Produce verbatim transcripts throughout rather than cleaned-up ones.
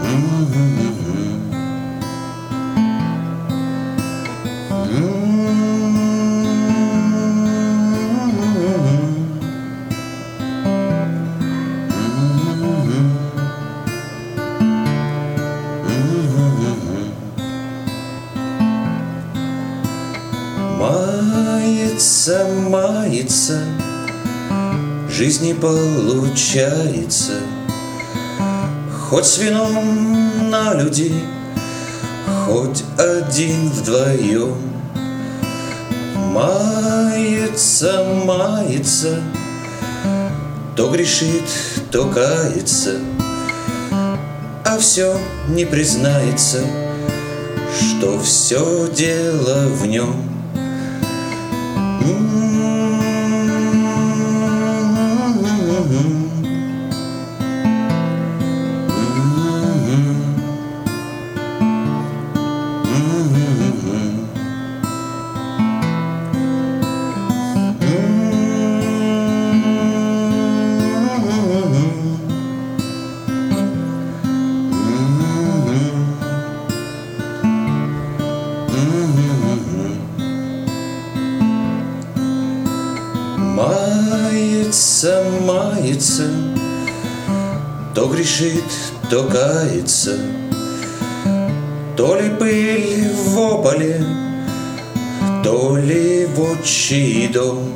Мается, мается, жизнь не получается, хоть с вином на людей, хоть один вдвоем. Мается, мается, то грешит, то кается, а все не признается, что все дело в нем. Мается, мается, то грешит, то кается, то ли пыль в ополе, то ли в отчий дом.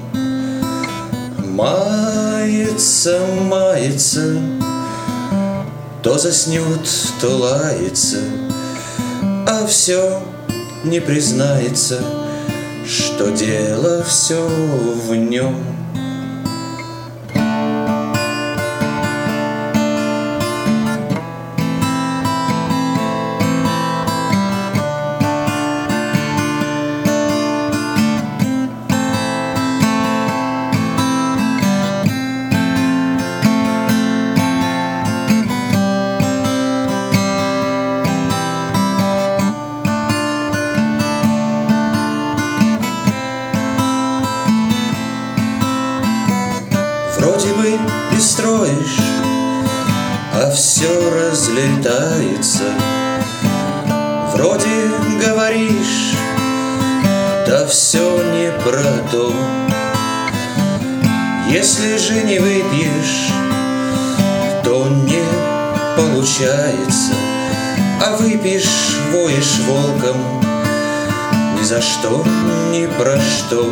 Мается, мается, то заснет, то лается, а все не признается, что дело все в нем. Вроде бы и строишь, а все разлетается. Вроде говоришь, да все не про то. Если же не выпьешь, то не получается, а выпьешь, воешь волком, ни за что, ни про что.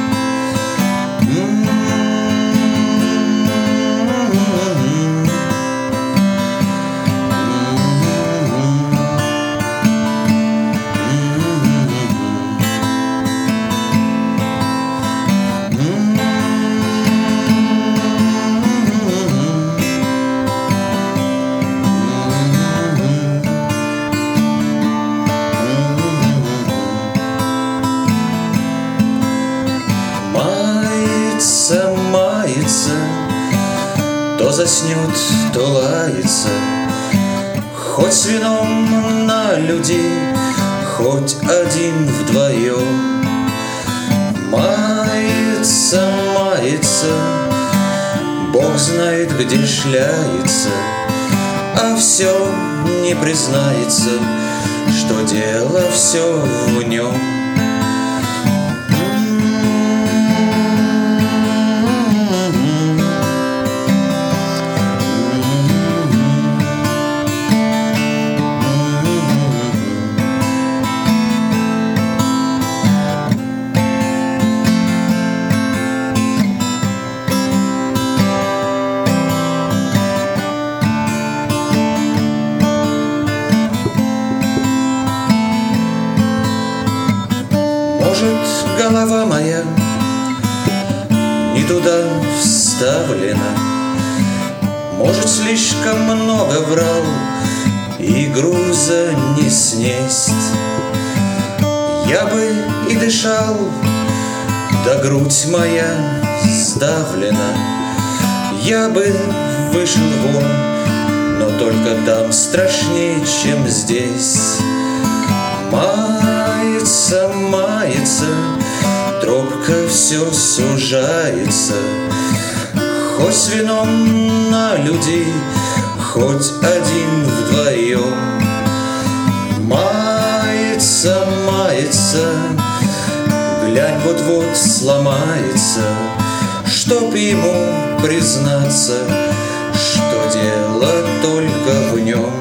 Мается, мается, то заснет, то лается, хоть с вином на людей, хоть один вдвоем. Мается, мается, Бог знает, где шляется, а все не признается, что дело все в нем. Может, голова моя не туда вставлена, может, слишком много врал, и груза не снесть. Я бы и дышал, да грудь моя сдавлена. Я бы вышел вон, но только там страшнее, чем здесь. Мается, мается, тропка все сужается, хоть с вином на людей, хоть один вдвоем. вот-вот сломается, чтоб ему признаться, что дело только в нем.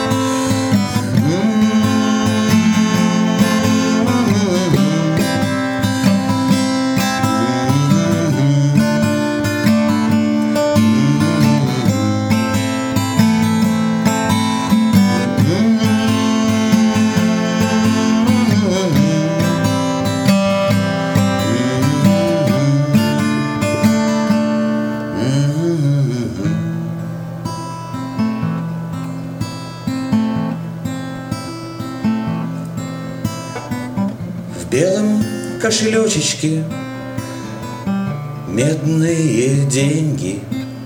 В белом кошелечечке медные деньги,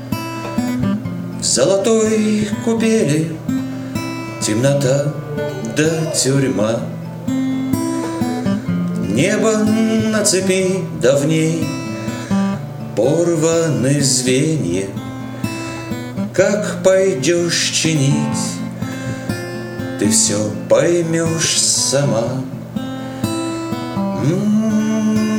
в золотой купели темнота да тюрьма. Небо на цепи давней, порваны звенья. Как пойдешь чинить, ты все поймешь сама. М-м-м.